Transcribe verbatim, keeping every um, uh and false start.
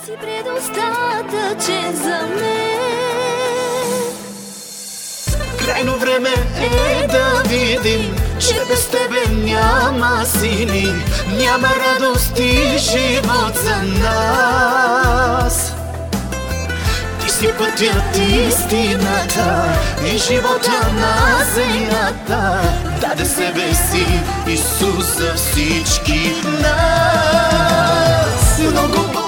си предостатъчен за мен. Крайно време е да видим, че без тебе няма сили, няма радост и живот за нас. Ти си пътят, истината и живота на земята. Даде себе си Исус за всички нас. Много